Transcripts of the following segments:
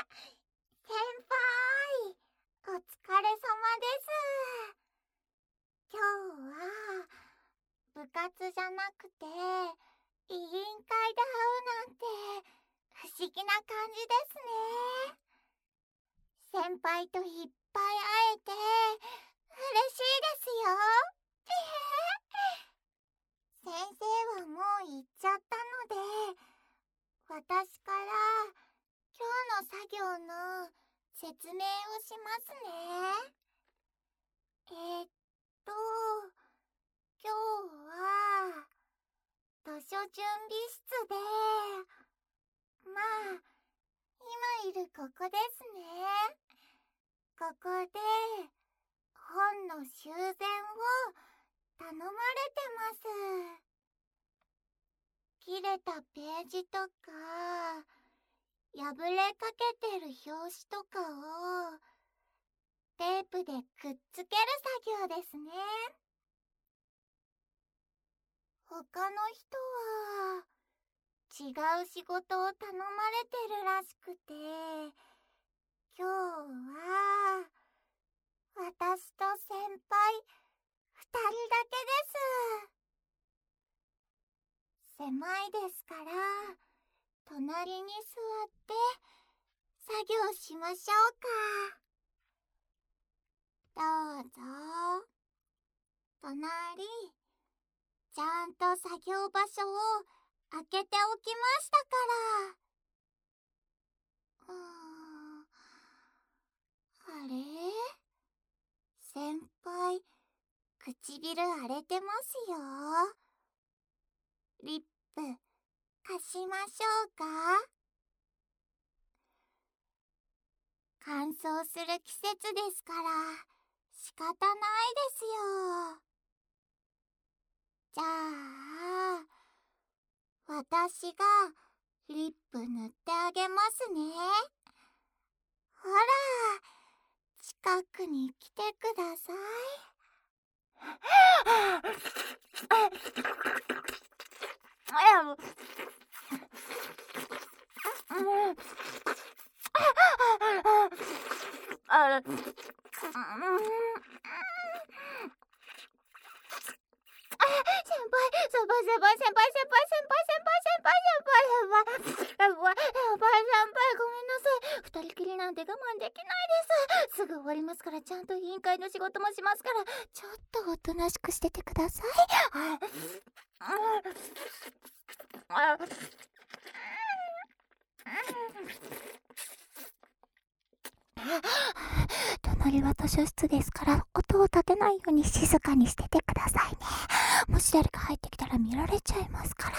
先輩、お疲れ様です。今日は部活じゃなくて委員会で会うなんて不思議な感じですね。先輩といっぱい会えて嬉しいですよ。先生はもう行っちゃったので、私から今日の作業の説明をしますね。今日は図書準備室で、まあ、今いるここですね。ここで本の修繕を頼まれてます。切れたページとか、破れかけてる表紙とかをテープでくっつける作業ですね。他の人は違う仕事を頼まれてるらしくて、今日は私と先輩2人だけです。狭いですから、隣に座って作業しましょうか。どうぞ。隣、ちゃんと作業場所を開けておきましたから。あれ？先輩、唇荒れてますよ。リップ貸しましょうか？乾燥する季節ですから仕方ないですよ。じゃあ、私がリップ塗ってあげますね。ほら、近くに来てください。二人きりなんて我慢できないです。すぐ終わりますから、ちゃんと委員会の仕事もしますから、ちょっとおとなしくしててください。隣は図書室ですから、音を立てないように静かにしててくださいね。もし誰か入ってきたら見られちゃいますから。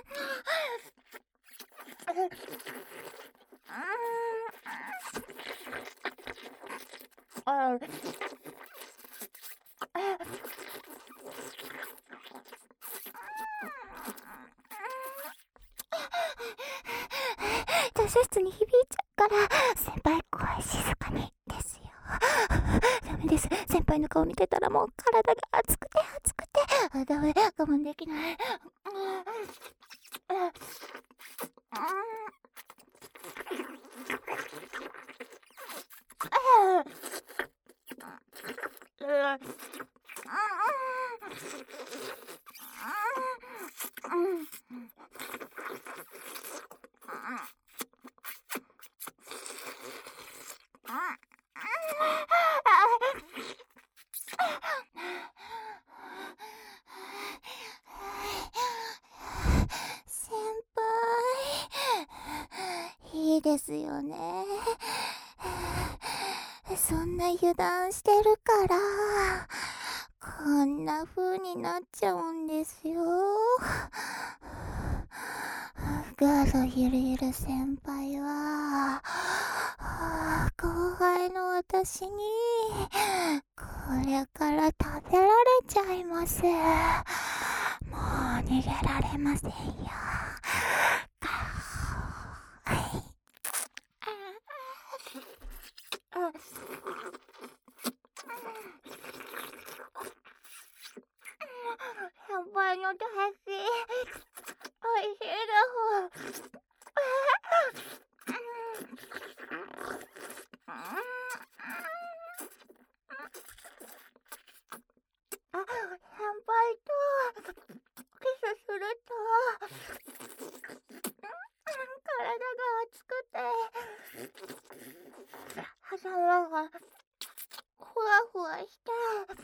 図書室に響いちゃうから、先輩声静かにですよ。ダメです。先輩の顔見てたらもう体が熱くて熱くて、ダメ、我慢できない。先輩、いいですよね。そんな油断してるからこんな風になっちゃうんですよ。ガードゆるゆる先輩は後輩の私にこれから食べられちゃいます。もう逃げられませんよ。先輩の大好き、おいしいです。 頭がふわふわして、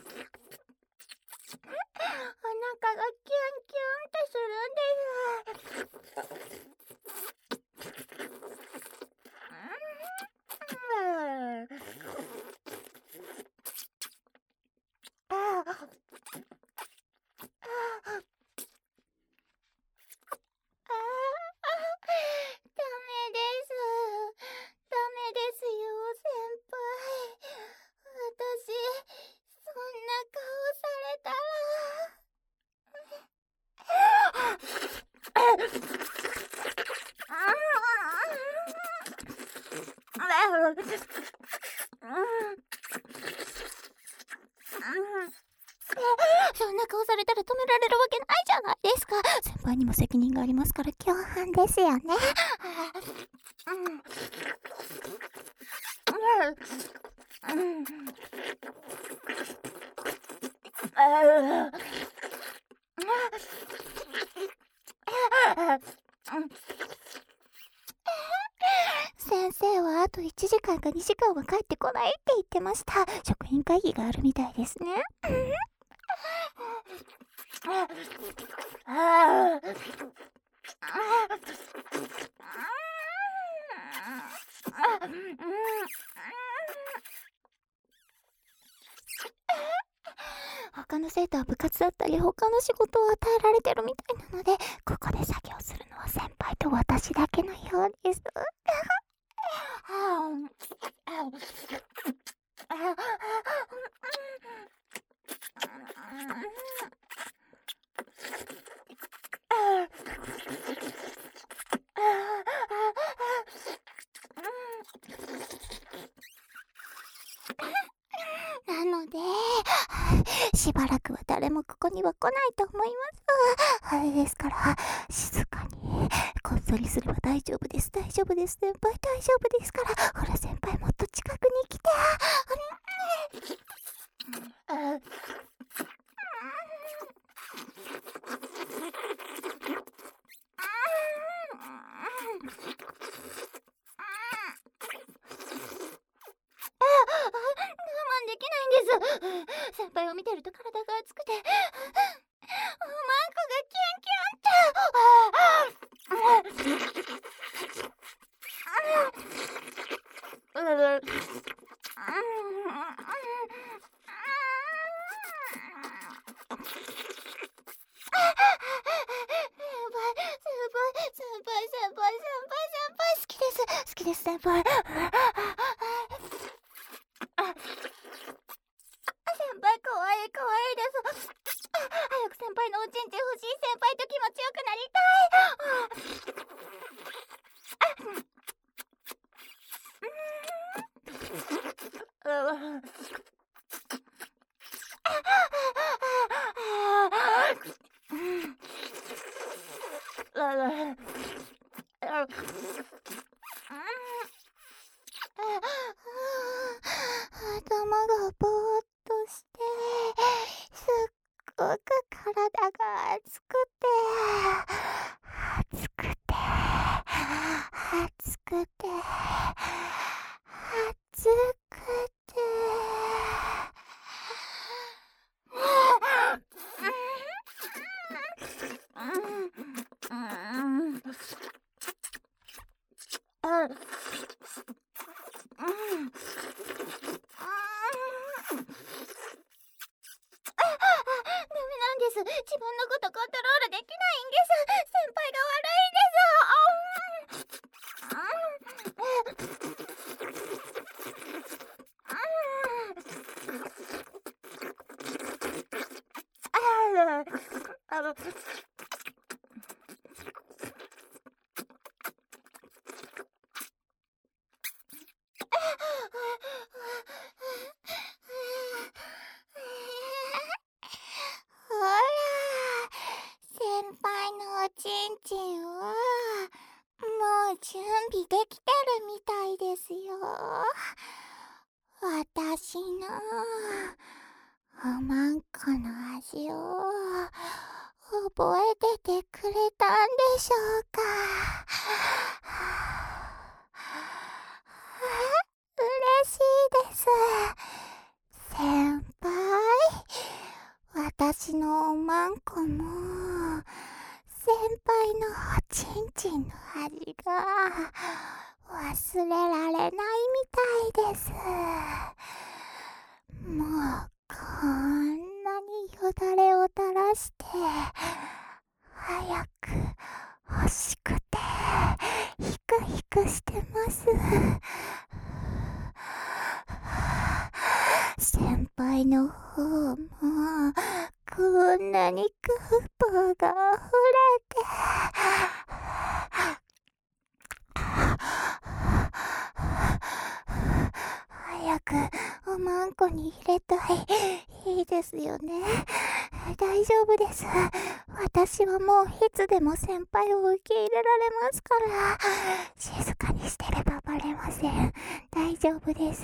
お腹がキュンキュンってするんです。ダメです。ダメですよ、先輩。私、そんな顔されたそんな顔されたら止められるわけないじゃないですか。先輩にも責任がありますから共犯ですよね。先生はあと1時間か2時間は帰ってこないって言ってました。職員会議があるみたいですね。他の生徒は部活だったり他の仕事を与えられてるみたいなので、ここで作業するのは先輩と私だけのようです。なので、しばらくは誰もここには来ないと思います。あれですから、静かに、こっそりすれば大丈夫です。大丈夫です。先輩大丈夫ですから。ほら先輩もっと近くに来て。我慢できないんです。先輩を見てると体が熱くて、マンコがキュンキュンって。好きです。好きです、先輩。先輩かわいいかわいいです。早く先輩のおちんちん欲しい。先輩と気持ちよくなりたい。頭がぼーっとして、すっごく体が熱くて、熱くて、熱くて、熱くて。ダメなんです。自分のことコントロールできないんです。先輩が悪いんです。ほら、先輩のおちんちんはもう準備できてるみたいですよ。私のおまんこの味を覚えててくれたんでしょうか。 忘れられないみたいです。もうこんなによだれを垂らして早く欲しくてヒクヒクしてます。先輩の方もこんなにクーパーが溢れて早くおまんこに入れたい。いいですよね。大丈夫です。私はもういつでも先輩を受け入れられますから。静かにしてればバレません。大丈夫です。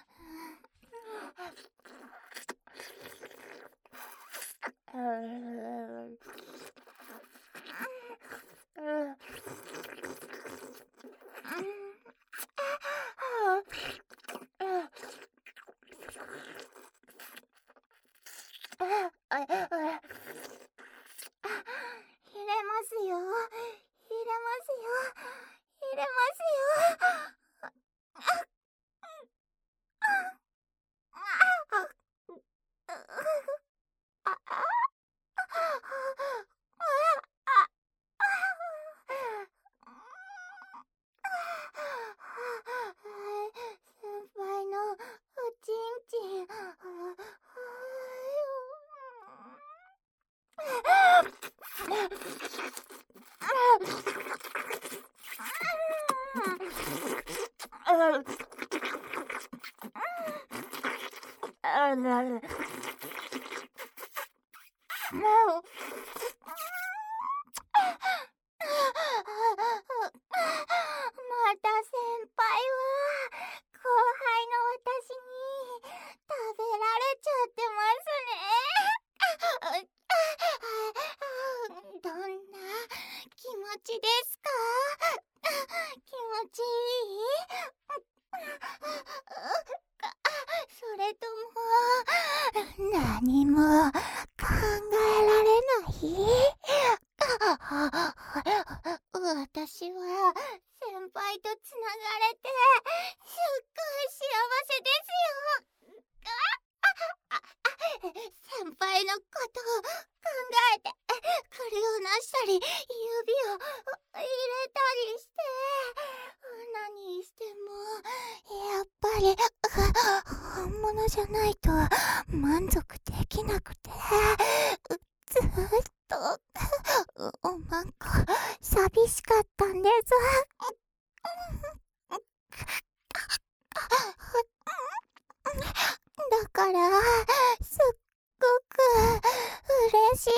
入れますよ。入れますよ。入れますよ。先輩のおちんちん。また先輩は後輩の私に食べられちゃってますね。どんな気持ちですか？気持ちいい？それとも何も考えられない？私は先輩とつながれてすっごい幸せですよ。先輩のことを考えて首をなしたり指を入れたりして何してもやっぱり本物じゃないと満足できなくてずっとおまんこ寂しかったんです。だからすっごく嬉しいです。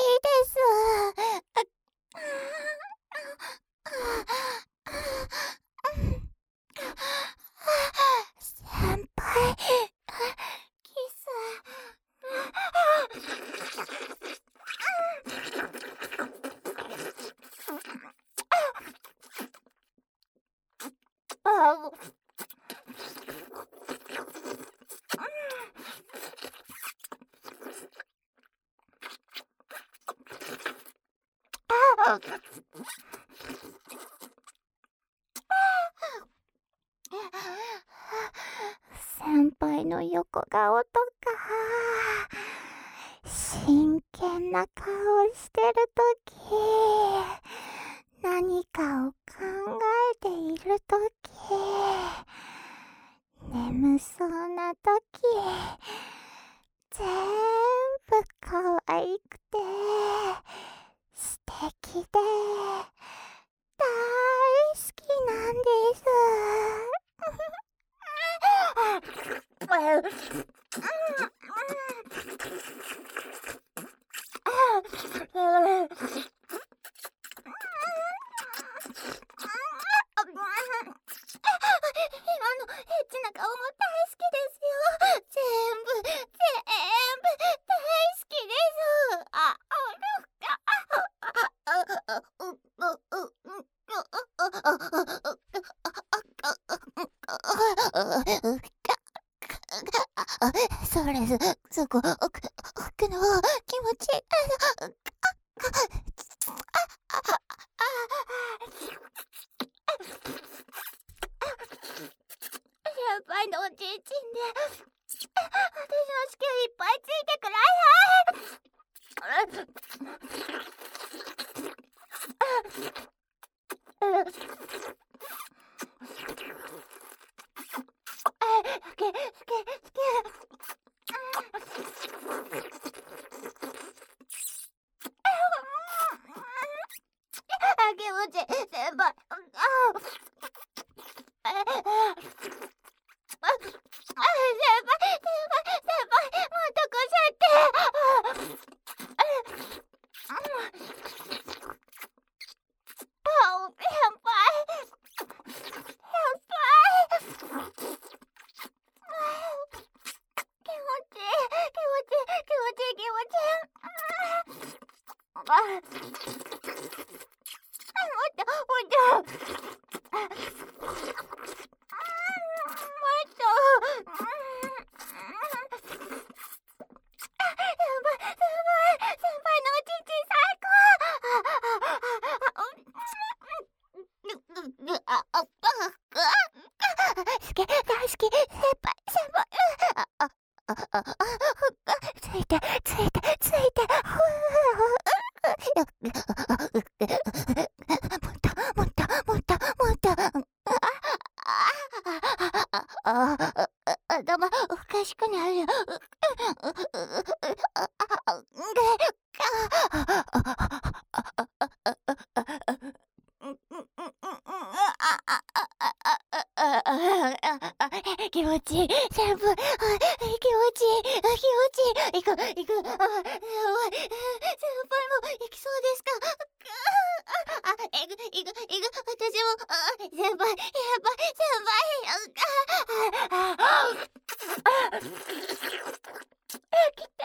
先輩、キス。先輩の横顔とか真剣な顔してるとき、何かを考えているとき、眠そうなとき、全部可愛くて素敵で大好きなんです。今のエッチな顔も大好きですよ。全部大好きです。それそこ奥の気持ち輩のおちんちんで私の子宮いっぱいついてくら気持ちいい先輩。もっとこしゃって。頭おかしくなる。気持ちいい先輩。気持ちいい。行く。先輩も行きそうですか。行く。私も先輩。来て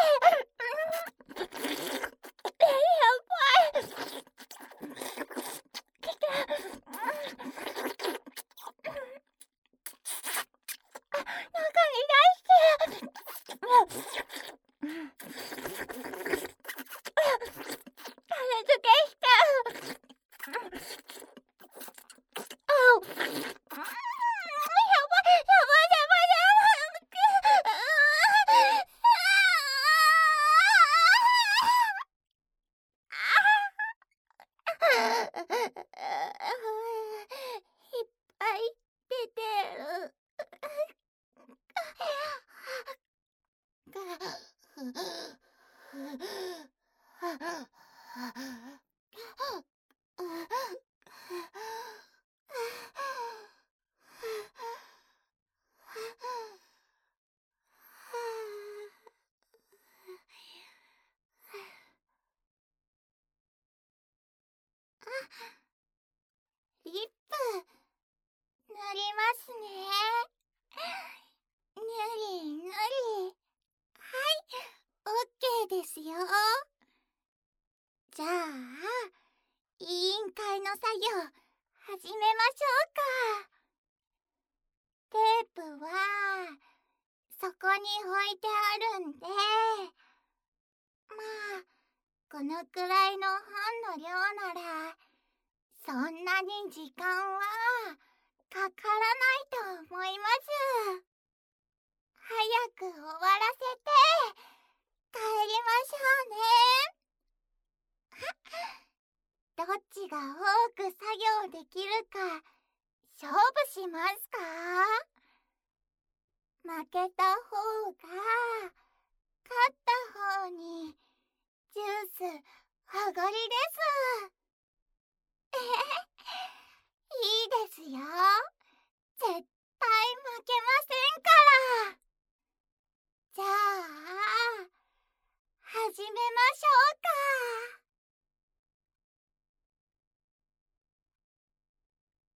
リップ塗りますね。ぬり。オッケーですよ。じゃあ委員会の作業始めましょうか。テープはそこに置いてあるんで、まあこのくらいの本の量ならそんなに時間はかからないと思います。早く終わらせて帰りましょうね。どっちが多く作業できるか勝負しますか？負けた方が勝った方にジュースおごりです。いい